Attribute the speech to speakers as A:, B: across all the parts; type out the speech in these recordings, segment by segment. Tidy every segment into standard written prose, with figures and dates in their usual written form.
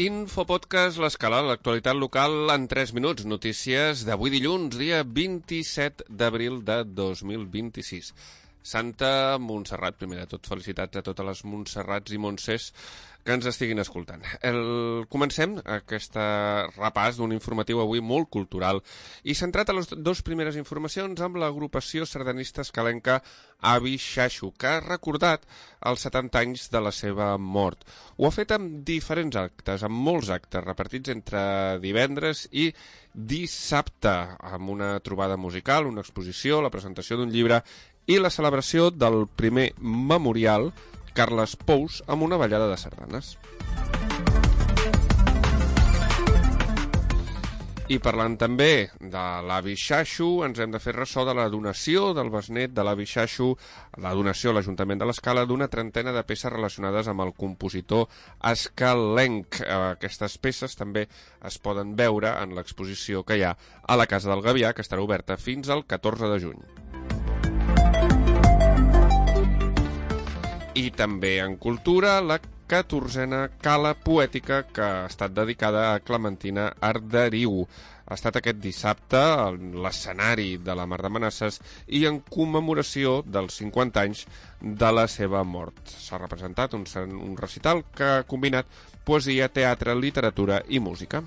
A: Infopodcast L'Escala, l'actualitat local en 3 minuts. Notícies d'avui dilluns, dia 27 d'abril de 2026. Santa Montserrat, primer de tot, felicitats a totes les Montserrats i Montsers que ens estiguin escoltant. Comencem aquest repàs d'un informatiu avui molt cultural i centrat a les dues primeres informacions amb l'agrupació sardanista escalenca Avi Xaxo, que ha recordat els 70 anys de la seva mort. Ho ha fet amb diferents actes, amb molts actes repartits entre divendres i dissabte, amb una trobada musical, una exposició, la presentació d'un llibre i la celebració del primer memorial Carles Pous amb una ballada de sardanes. I parlant també de l'Avi Xaxo, ens hem de fer ressò de la donació del besnet de l'Avi Xaxo, la donació a l'Ajuntament de l'Escala d'una trentena de peces relacionades amb el compositor escalenc. Aquestes peces també es poden veure en l'exposició que hi ha a la Casa del Gavià, que estarà oberta fins al 14 de juny. I també en cultura, la 14a Cala Poètica, que ha estat dedicada a Clementina Arderiu. Ha estat aquest dissabte a l'escenari de la Mar de Manasses i en commemoració dels 50 anys de la seva mort. S'ha representat un recital que ha combinat poesia, teatre, literatura i música.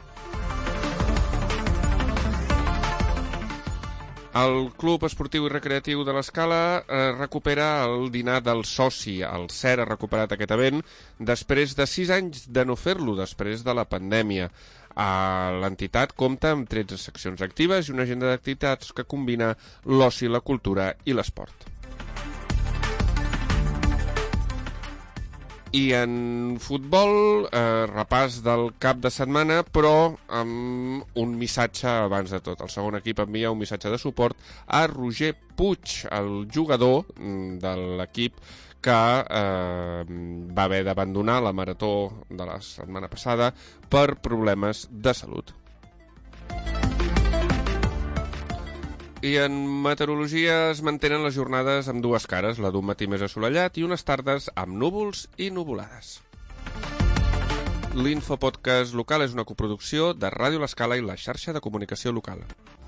A: El Club Esportiu i Recreatiu de l'Escala recupera el dinar del soci. El CER ha recuperat aquest event després de 6 anys de no fer-lo, després de la pandèmia. L'entitat compta amb 13 seccions actives i una agenda d'activitats que combina l'oci, la cultura i l'esport. I en futbol, repàs del cap de setmana, però amb un missatge abans de tot. El segon equip envia un missatge de suport a Roger Puig, el jugador de l'equip que va haver d'abandonar la marató de la setmana passada per problemes de salut. I en meteorologia es mantenen les jornades amb dues cares, la d'un matí més assolellat i unes tardes amb núvols i nuvolades. L'Infopodcast local és una coproducció de Ràdio L'Escala i la xarxa de comunicació local.